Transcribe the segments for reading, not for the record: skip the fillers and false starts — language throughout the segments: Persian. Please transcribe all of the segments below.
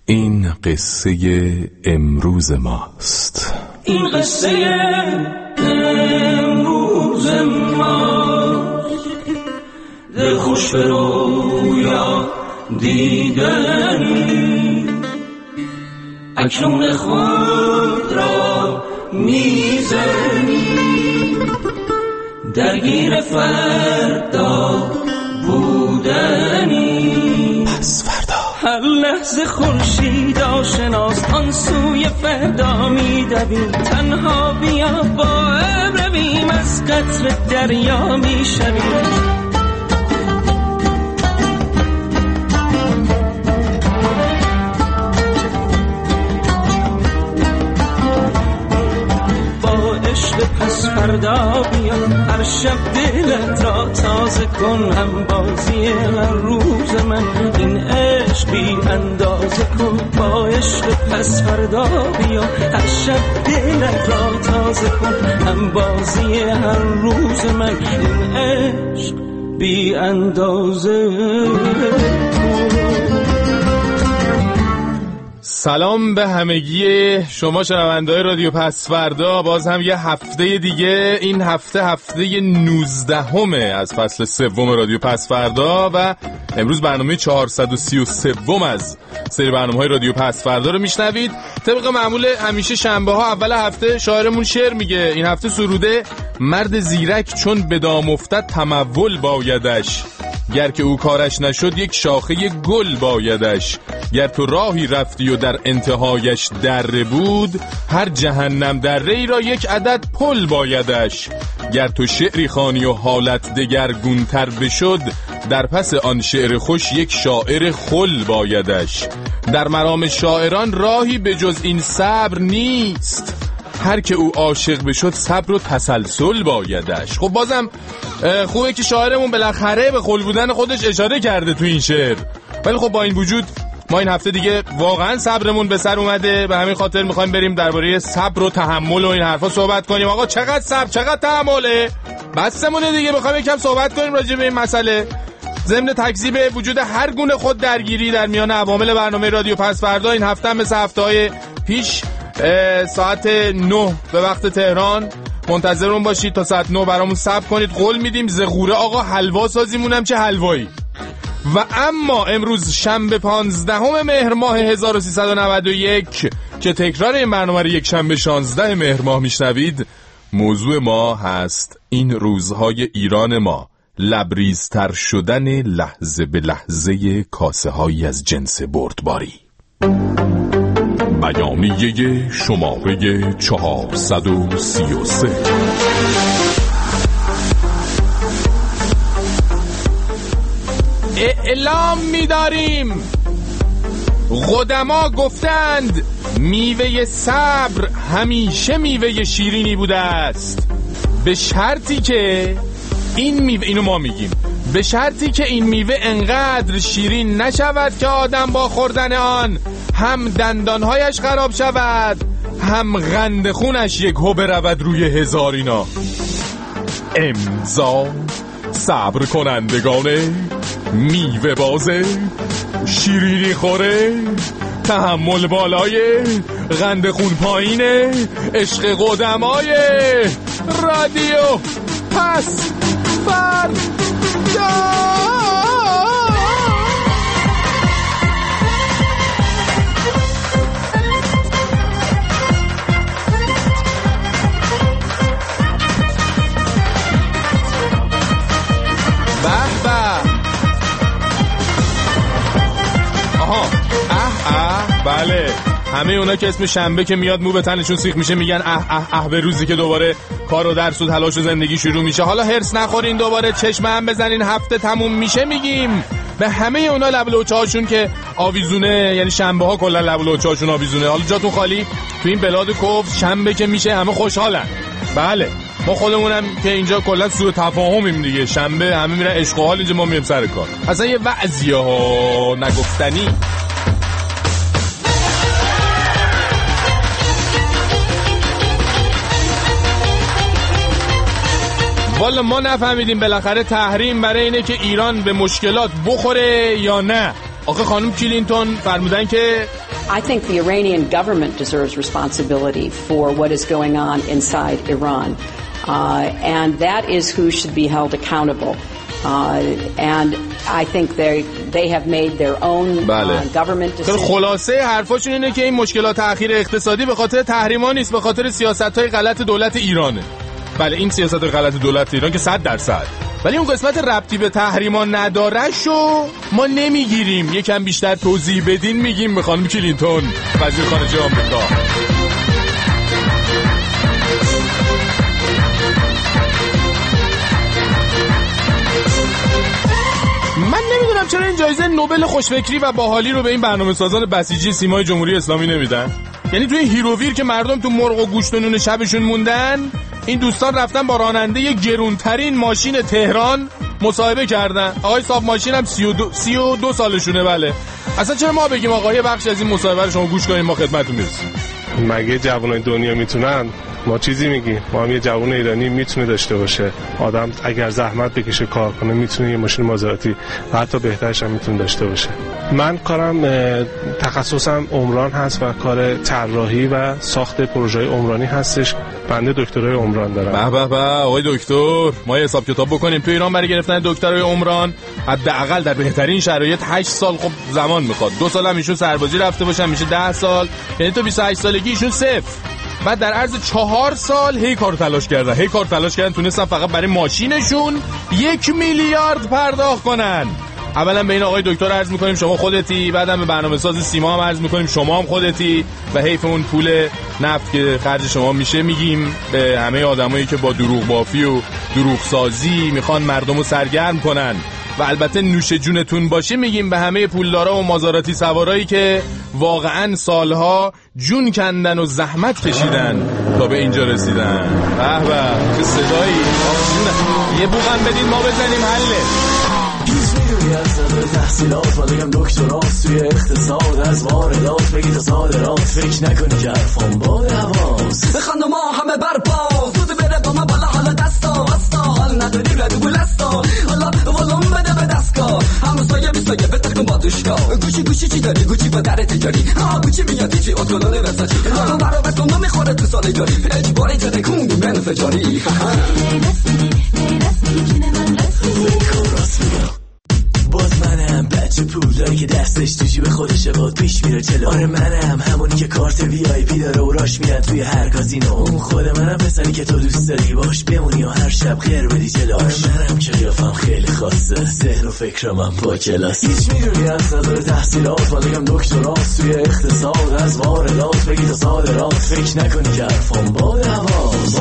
این قصه امروز ماست. این قصه امروز ماست. دل خوش به رویا دیدنی، اکنون خود را میزنی، درگیر فردا بودنی. پس فردا هر لحظه خورشید آشناست، آن سوی فردا میدویم. تنها بیا با ابر بیم، از قطر دریا میشویم. پس فردا بیا، هر شب دلت را تازه کن. هم بازی هر روز من، این عشق بی اندازه کن. با عشق پس فردا بیا، هر شب دلت را تازه کن. هم بازی هر روز من، این عشق بی اندازه کن. سلام به همگی شما شنونده‌های رادیو پس فردا. باز هم یه هفته دیگه، این هفته 19 از فصل 3 رادیو پس فردا و امروز برنامه 433 از سری برنامه‌های رادیو پس فردا رو میشنوید. طبق معمول همیشه شنبه ها اول هفته شاعرمون شعر میگه. این هفته سروده مرد زیرک چون به دام افتد تمول بایدش، گر که او کارش نشد یک شاخه گل بایدش. گر تو راهی رفتی و در انتهایش دره بود، هر جهنم دره ای را یک عدد پل بایدش. گر تو شعری خوانی و حالت دگرگونتر بشد، در پس آن شعر خوش یک شاعر خل بایدش. در مرام شاعران راهی به جز این صبر نیست، هر که او عاشق بشد صبر و تسلسل بایدش. خب بازم خوبه که شاعرمون بالاخره به خل بودن خودش اشاره کرده تو این شعر. ولی خب با این وجود ما این هفته دیگه واقعا صبرمون به سر اومده، به همین خاطر میخوایم بریم درباره صبر و تحمل و این حرفا صحبت کنیم. آقا چقدر صبر چقدر تحمله؟ بسمونه دیگه، میخوایم یکم صحبت کنیم راجع به این مسئله. ضمن تکذیب وجود هر گونه خود درگیری در میان عوامل برنامه رادیو پس فردا، این هفته هم مثل هفته‌های پیش ساعت 9 به وقت تهران منتظرون باشید تا ساعت 9 برامون صبر کنید. قول میدیم زغوره آقا حلوا سازیمونم چه حلوایی. و اما امروز شنبه 15 مهر ماه 1391 که تکرار این برنامه رو یک شنبه 16 مهر ماه میشنوید، موضوع ما هست این روزهای ایران ما، لبریزتر شدن لحظه به لحظه کاسه هایی از جنس بردباری. بیانیه شماره 433. اعلام می‌داریم قدما گفتند میوه صبر همیشه میوه شیرینی بوده است، به شرطی که این میوه، اینو ما میگیم، به شرطی که این میوه انقدر شیرین نشود که آدم با خوردن آن هم دندانهایش خراب شود، هم قند خونش یک هو برود روی هزارینا. امضا صبر کنندگانه میوه بازه، شیرینی خوره، تحمل بالای، قند خون پایینه، عشق قدمای رادیو پس فردا. بله، همه اونا که اسم شنبه که میاد مو به تنشون سیخ میشه، میگن اه به روزی که دوباره کار و درس و تلاش و زندگی شروع میشه. حالا هرس نخورین، دوباره چشم هم بزنین، هفته تموم میشه. میگیم به همه اونا لب لوچه هاشون که آویزونه، یعنی شنبه ها کلا لب لوچه هاشون آویزونه. حالا جاتون خالی، تو این بلاد کفر شنبه که میشه همه خوشحالن. بله، ما خودمونم که اینجا کلا سوء تفاهمیم دیگه، شنبه همه میرن عشق و حال، اینجا ما میریم سر کار. اصلا یه وضعیه ها نگفتنی. والا ما نفهمیدیم بالاخره تحریم برای اینه که ایران به مشکلات بخوره یا نه. آخه خانم کلینتون فرمودن که I think the Iranian government deserves responsibility for what is going on inside Iran. And that is who should be held accountable. And I think they have made their own government decision. خلاصه حرفاشون اینه که این مشکلات تأخیر اقتصادی به خاطر تحریما نیست، به خاطر سیاست‌های غلط دولت ایرانه. بله این سیاست‌های غلط دولت ایران که 100%، ولی اون قسمت ربطی به تحریما نداره شو ما نمیگیریم. یکم بیشتر توضیح بدین میگیم به خانم کلینتون وزیر خارجه آمریکا. من نمیدونم چرا این جایزه نوبل خوشفکری و باحالی رو به این برنامه‌سازان بسیجی سیمای جمهوری اسلامی نمیدن. یعنی توی هیروویر که مردم تو مرغ و گوشت و نون شبشون موندن، این دوستان رفتن با راننده گرونترین ماشین تهران مصاحبه کردن. آقای صاحب ماشین هم 32 سالشونه. بله اصلا چرا ما بگیم آقا یه بخش از این مصاحبه رو شما گوش کنید ما خدمتتون میرسیم؟ مگه جوانای دنیا میتونن؟ ما چیزی میگیم؟ ما هم یه جوان ایرانی میتونه داشته باشه. آدم اگر زحمت بکشه کار کنه میتونه یه ماشین مازراتی و حتی بهترش هم میتونه داشته باشه. من کارم تخصصم عمران هست و کار طراحی و ساخت پروژه‌های عمرانی هستش. بنده دکترای عمران دارم. به آقای دکتر، ما یه حساب کتاب بکنیم تو ایران برای گرفتن دکترای عمران حداقل در بهترین شرایط 8 سال خب زمان میخواد. 2 سال هم ایشون سربازی رفته باشن میشه 10 سال، یعنی تو 28 سالگی ایشون صفر. بعد در عرض 4 سال هی کار تلاش کردن تونستن فقط برای ماشینشون 1 میلیارد پرداخت کنن. اولا به این آقای دکتر عرض میکنیم شما خودتی، بعدم به برنامه‌ساز سیما هم عرض میکنیم شما هم خودتی و حیف اون پول نفت که خرج شما میشه. میگیم به همه آدمایی که با دروغ بافی و دروغ سازی میخوان مردمو سرگرم کنن و البته نوش جونتون باشه میگیم به همه پولدارا و مازاراتی سوارایی که واقعا سالها جون کندن و زحمت کشیدن تا به اینجا رسیدن. به چه صدایی، یه بوغم بدین ما بزنیم حله. از نداره تحصیلات و بگم دکترات توی اقتصاد، از واردات بگی تا صادرات، فکر نکنی که حرفان باد حواس بخند و ما همه برپاس زود بره با ما بالا حالا دستا وستا حال نداری ردو بولستا حالا ولوم بده به دستگاه همه سایه بیسایه بترکن با دوشگاه گوشی چی داری گوچی با در تجاری گوچی میادی چی اتولانه وساچی تو برا بکن و میخوره تو سال جاری اجباری جده کنگی من فجاری باز منم بچه پولداری که دستش تو جیب خودشه باد پیش میره جلو. آره منم همونی که کارت وی آی پی داره و راش میرن توی هر کازینو. اون خود منم پسری که تو دوست داری باش بمونی و هر شب خیر بدی جلو. آره منم که قیافم خیلی خاصه، ذهن و فکرم هم با کلاس. هیچ میدونی از نداره تحصیلات و بگم دکترات توی اقتصاد، از واردات بگی تا صادرات، فکر نکنی که حرفان باد حواس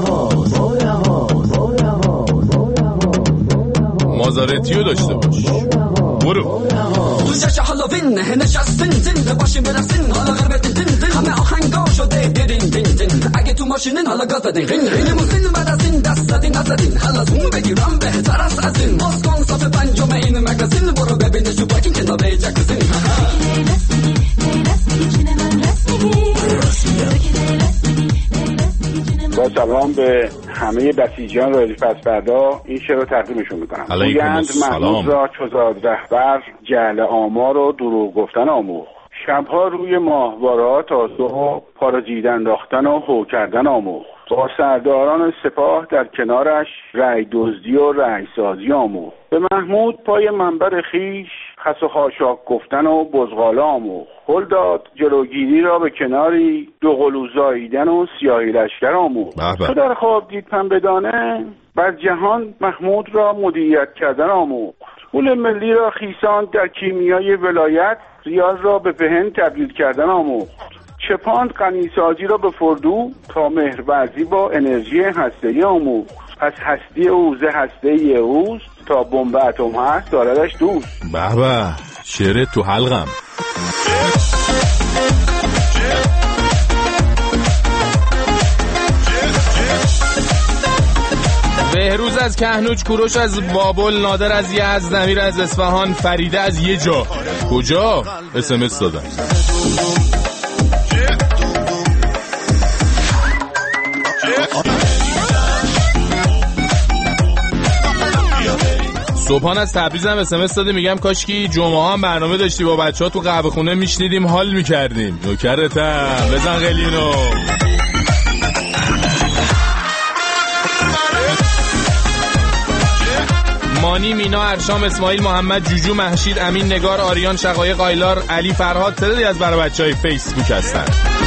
مازارتیو داشته باش. برو تو جشن هالووین نشستین زنده باشین برسین حالا غربت دین همه آهنگا شده دین اگه تو ماشینین حالا گاز بدین این موزین بعد از این دست زدین نزدین حالا زوم بگیرم بهتر از این باز کن صف پنجم این مگزین برو ببینش تو پاکین کنار جکوزین با سلام به همه بسیجیان رادیو پس‌فردا این شعر رو تقدیمشون میکنم. گویند محمود را چوزاد رهبر جهل آمار و دروغ گفتن آموخت، شبها روی ماهواره‌ها تا صبح پارازیت انداختن و هو کردن آموخت، با سرداران سپاه در کنارش رأی دزدی و رأی سازی آموخت، به محمود پای منبر خیش خس و خاشاک گفتن و بزغاله آموخت، هل داد جلوگیری را به کناری دو قلو زاییدن و سیاهی لشکر آموخت. تو در خواب دید پنبه‌دانه بر جهان محمود را مدیریت کردن آموخت، پول ملی را خیسان در کیمیای ولایت، ریاض را به پهن تبدیل کردن آموخت، چپاند غنیسازی را به فردو تا مهرورزی با انرژی هسته‌ای آموخت، پس هستی او ز هسته‌ای اوست تا بمب اتم هست داردش دوست. به شعر تو حلقم. بهروز از کهنوج، کوروش از بابل، نادر از یزد، نمیر از اصفهان، فریده از یه جا. کجا؟ SMS دادن. صبحان از تبریز هم SMS داده، میگم کاشکی جمعه هم برنامه داشتی با بچه‌ها تو قهوه خونه میشنیدیم حال میکردیم. نوکرتم بزن قلینو. مانی، مینا، ارشام، اسماعیل، محمد، جوجو، محشید، امین، نگار، آریان، شقایق، آیلار، علی، فرهاد تعدادی از برای بچهای فیسبوک هستن.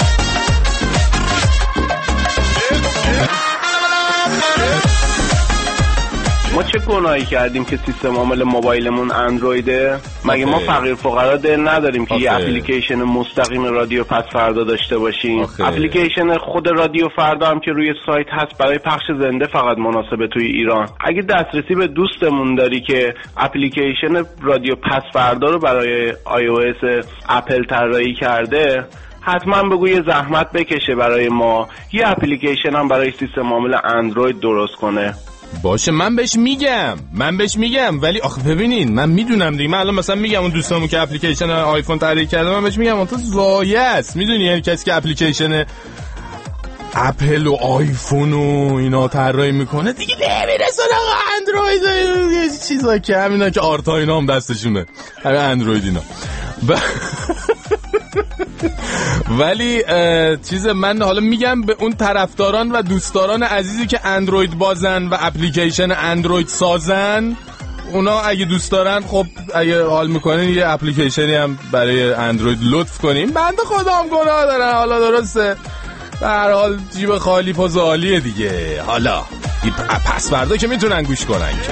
ما چه گناهی کردیم که سیستم عامل موبایلمون اندرویده؟ مگه ما فقیر فقرا دل نداریم که یه اپلیکیشن مستقیم رادیو پس فردا داشته باشیم؟ اپلیکیشن خود رادیو فردا هم که روی سایت هست برای پخش زنده فقط مناسبه توی ایران. اگه دسترسی به دوستمون داری که اپلیکیشن رادیو پس فردا رو برای iOS اپل طراحی کرده، حتما بگو یه زحمت بکشه برای ما یه اپلیکیشن هم برای سیستم عامل اندروید درست کنه. باشه من بهش میگم ولی آخه ببینین من میدونم دیگه، من الان مثلا میگم اون دوستامون که اپلیکیشن آیفون طراحی کرده من بهش میگم اون تو زایه است، میدونی یعنی کسی که اپلیکیشن اپل و آیفون و اینا طراحی میکنه دیگه نمیرسه آقا اندروید یه چیزا که همینا که آرتا اینا هم دستشونه همه اندروید اینا ولی چیز من حالا میگم به اون طرفداران و دوستداران عزیزی که اندروید بازن و اپلیکیشن اندروید سازن، اونا اگه دوست دارن خب اگه حال میکنین یه اپلیکیشنی هم برای اندروید لطف کنین. بنده خدا هم گناه دارن، حالا درسته به هر حال جیب خالی پاز عالیه دیگه، حالا پس فردا که میتونن گوش کنن که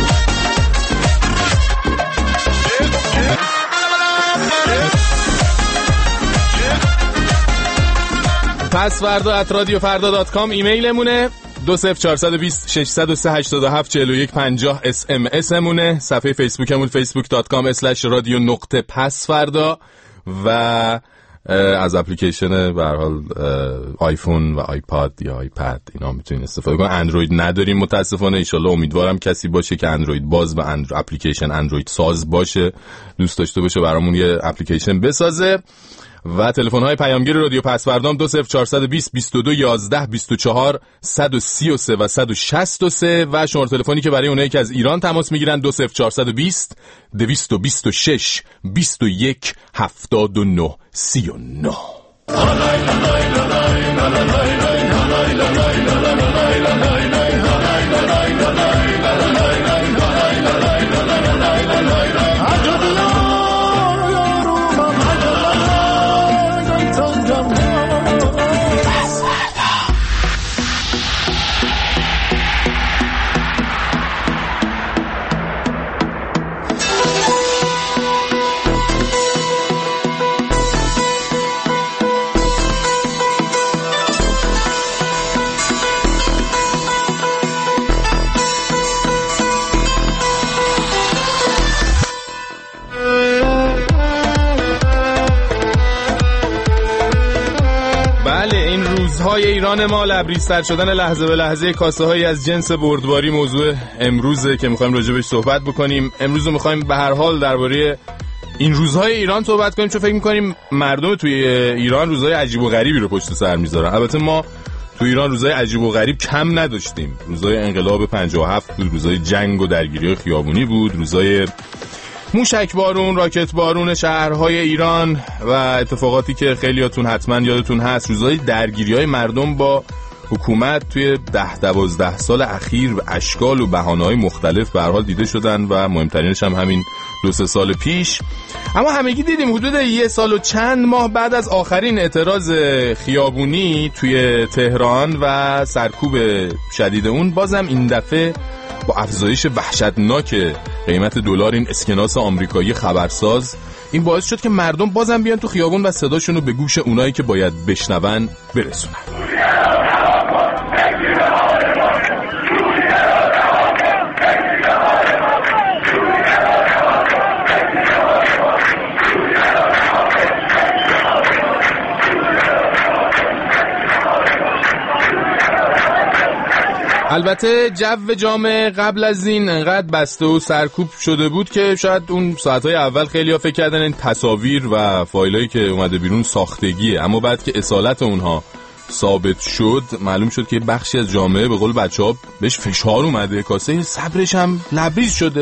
پس فردا @radiofarda.com ایمیلمونه، 20420 603 87 41 50 SMS مونه، صفحه فیسبوکمون facebook.com/radio.pasfarda و از اپلیکیشن به هر حال آیفون و آیپاد یا آیپد اینا میتونین استفاده کنین. اندروید نداریم متاسفانه، ان شاءالله امیدوارم کسی باشه که اندروید باز و اپلیکیشن اندروید ساز باشه، دوست داشته باشه برامون یه اپلیکیشن بسازه. و تلفن‌های پیامگیر رادیو پسوردام 20420 22 11 24 133 و 163 و شماره تلفنی که برای اونایی که از ایران تماس میگیرن 20420 226 21 79 39. روزهای ایران ما، لبریزتر شدن لحظه به لحظه کاسه هایی از جنس بردباری موضوع امروزه که میخوایم راجبش صحبت بکنیم. امروز میخوایم به هر حال درباره این روزهای ایران صحبت کنیم، چون فکر میکنیم مردم توی ایران روزهای عجیب و غریبی رو پشت سر میذارن. البته ما توی ایران روزهای عجیب و غریب کم نداشتیم. روزهای انقلاب 57 بود، روزهای جنگ و درگیری خیابونی بود، روزهای موشک بارون، راکت بارون شهرهای ایران و اتفاقاتی که خیلیاتون حتما یادتون هست، روزهای درگیری‌های مردم با حکومت توی 10-12 سال اخیر به اشکال و بهانه‌های مختلف به هر حال دیده شدن و مهمترینش هم همین 2-3 سال پیش. اما همگی دیدیم حدود 1 سال و چند ماه بعد از آخرین اعتراض خیابونی توی تهران و سرکوب شدید اون، بازم این دفعه با افزایش وحشتناک قیمت دلار این اسکناس آمریکایی خبرساز، این باعث شد که مردم بازم بیان تو خیابون و صداشون رو به گوش اونایی که باید بشنون برسونن. البته جو جامعه قبل از این انقدر بسته و سرکوب شده بود که شاید اون ساعتهای اول خیلی ها فکر کردن این تصاویر و فایلایی که اومده بیرون ساختگیه، اما بعد که اصالت اونها ثابت شد معلوم شد که بخشی از جامعه به قول بچه‌ها بهش فشار اومده، کاسه صبرش هم لبریز شده.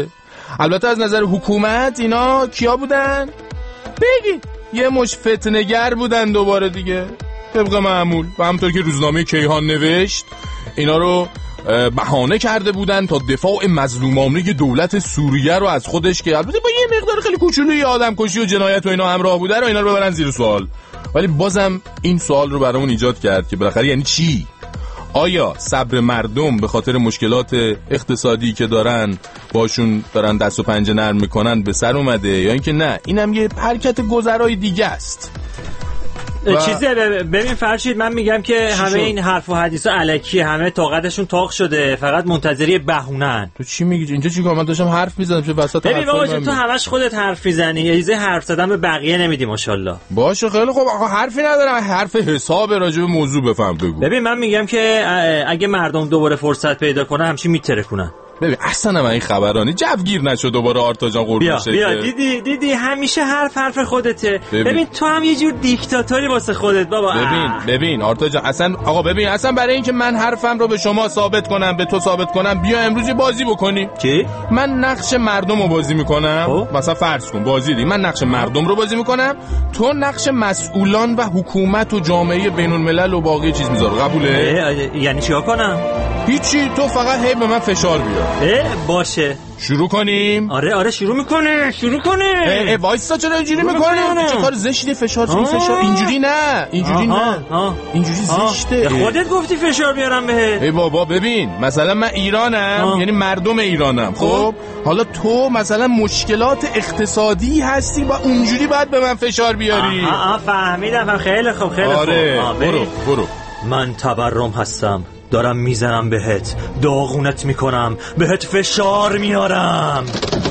البته از نظر حکومت اینا کیا بودن؟ بگید یه مش فتنه‌گر بودن دوباره دیگه، طبق معمول. و همونطور که روزنامه کیهان نوشت اینا رو بهانه کرده بودن تا دفاع مظلومانه دولت سوریه رو از خودش، که البته با یه مقدار خیلی کوچولوی آدم کشی و جنایت و اینا همراه بوده، رو اینا رو ببرن زیر سوال. ولی بازم این سوال رو برامون ایجاد کرد که بالاخره یعنی چی؟ آیا صبر مردم به خاطر مشکلات اقتصادی که دارن باشون دارن دست و پنجه نرم میکنن به سر اومده، یا اینکه نه اینم یه حرکت گذرای دیگه است؟ چیزه ببین فرشید، من میگم که همه این حرف و حدیثا الکیه، همه طاقتشون تاق شده، فقط منتظری بهونن. تو چی میگی اینجا؟ چیکار؟ من داشتم حرف میزدم چه وسط حرف. ببین بابا تو همش خودت حرف میزنی، یه حرف زدن به بقیه نمیدی ماشاءالله. باشه خیلی خوب، آقا حرفی ندارم، حرف حساب راجع به موضوع بفهم بگو. ببین من میگم که اگه مردم دوباره فرصت پیدا کنن همچین میترکونن. ببین اصلا من این خبرانی جوگیر نشد دوباره آرتا جان قربون شکل. بیا دیدی همیشه حرف خودته. ببین تو هم یه جور دیکتاتوری واسه خودت بابا. ببین آرتا جان اصلا آقا ببین اصلا برای اینکه من حرفم رو به شما ثابت کنم به تو ثابت کنم، بیا امروز بازی بکنیم. چی؟ من نقش مردم رو بازی میکنم. مثلا فرض کن بازی دی من نقش مردم رو بازی میکنم، تو نقش مسئولان و حکومت و جامعه بین الملل و باقی چیز میذاری. قبوله؟ یعنی چیکار کنم؟ هیچی، تو فقط هی به من فشار بیار. باشه شروع کنیم. آره شروع کنه. وایسا چرا اینجوری میکنی؟ چه کار زشتی فشار اینجوری نه اینجوری زشته. خودت گفتی فشار بیارم بهت. ای بابا ببین مثلا من ایرانم، یعنی مردم ایرانم. خب حالا تو مثلا مشکلات اقتصادی هستی و اونجوری باید به من فشار بیاری. فهمیدم. خیلی خوب برو. من تبرم هستم، دارم میزنم بهت، داغونت میکنم، بهت فشار میارم.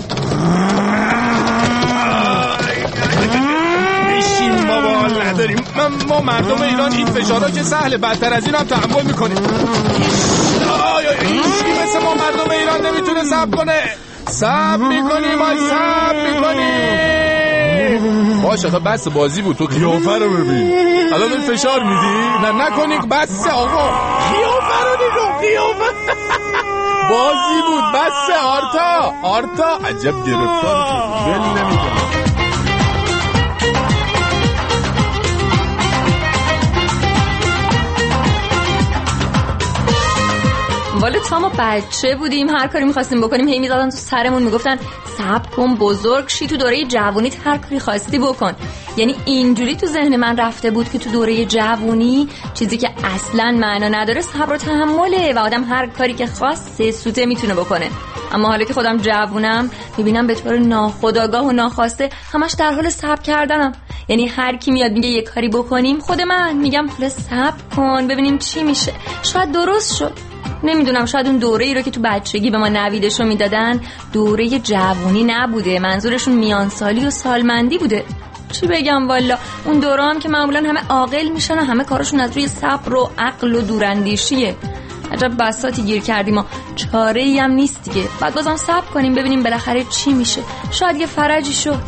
بشین بابا نداریم. ما مردم ایران این فشارها که سهله، بدتر از این هم تحمل میکنیم. هیچکی مثل ما مردم ایران نمیتونه صبر کنه. صبر میکنیم. باشه خب بس بازی بود، تو قیافه رو ببین. الان به فشار میدی؟ نه نکنی، بس آقا، قیافه رو نگاه، قیافه بازی بود، بس. آرتا عجب گرفتار ول نمیکنه. والا تا ما بچه بودیم هر کاری می‌خواستیم بکنیم هی می‌زدن تو سرمون، میگفتن صبر کن بزرگ شی، تو دوره جوونیت هر کاری خواستی بکن. یعنی اینجوری تو ذهن من رفته بود که تو دوره جوونی چیزی که اصلاً معنا نداره صبر و تحمله و آدم هر کاری که خواسته سوته میتونه بکنه. اما حالا که خودم جوونم میبینم به طور ناخودآگاه و ناخواسته همش در حال صبر کردنم. یعنی هر کی میاد میگه یه کاری بکنیم، خود من میگم حالا صبر کن ببینیم چی میشه، شاید درست شد. نمیدونم، شاید اون دوره‌ای رو که تو بچگی به ما نویدشو میدادن دوره جوونی نبوده، منظورشون میانسالی و سالمندی بوده. چی بگم والا، اون دوره هم که معمولا همه عاقل میشن و همه کارشون از روی صبر و عقل و دوراندیشیه. عجب بساطی گیر کردیم ما، چاره‌ای هم نیست دیگه. بعد بازم صبر کنیم ببینیم بالاخره چی میشه، شاید یه فرجی شد.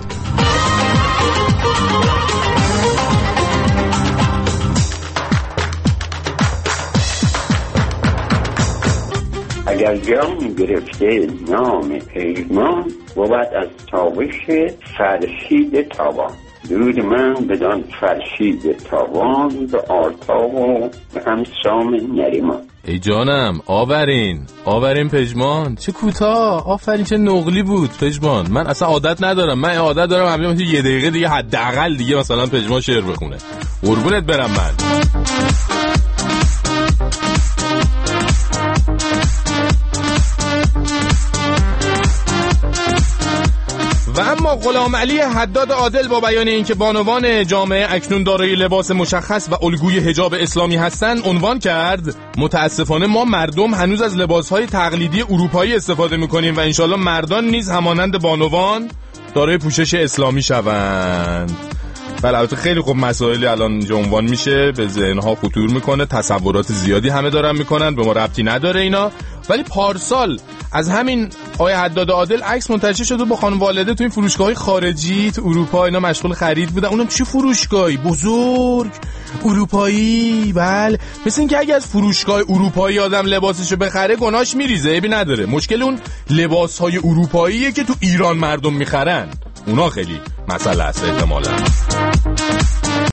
اگر جام گرفته نام پیمان بود از تابش فرشید تابان. درود من بدان فرشید تابان به آرتا و به همسام نریمان. ای جانم آورین پژمان، چه کوتاه. آفرین چه نقلی بود پژمان. من اصلا عادت ندارم، من عادت دارم همین یه دقیقه دیگه حداقل دیگه مثلا پژمان شعر بخونه. قربونت برم من. و اما غلام علی حداد عادل با بیان اینکه بانوان جامعه اکنون دارای لباس مشخص و الگوی حجاب اسلامی هستند عنوان کرد متاسفانه ما مردم هنوز از لباسهای تقلیدی اروپایی استفاده میکنیم و انشالله مردان نیز همانند بانوان دارای پوشش اسلامی شوند. بله البته خیلی خوب مسائلی الان اینجا عنوان میشه، به ذهنها خطور میکنه، تصورات زیادی همه دارن میکنن، به ما ربطی نداره اینا. ولی پارسال از همین آقای حداد عادل عکس منتشر شده با خانم والده تو این فروشگاه‌های خارجی تو اروپا، اینا مشغول خرید بودن. اونم چه فروشگاهی بزرگ اروپایی، بله، مثل این که اگه از فروشگاه اروپایی آدم لباسشو بخره گناهش میریزه، عیبی نداره. مشکل اون لباس‌های اروپاییه که تو ایران مردم میخرن، اونا خیلی مسئله است احتمالاً.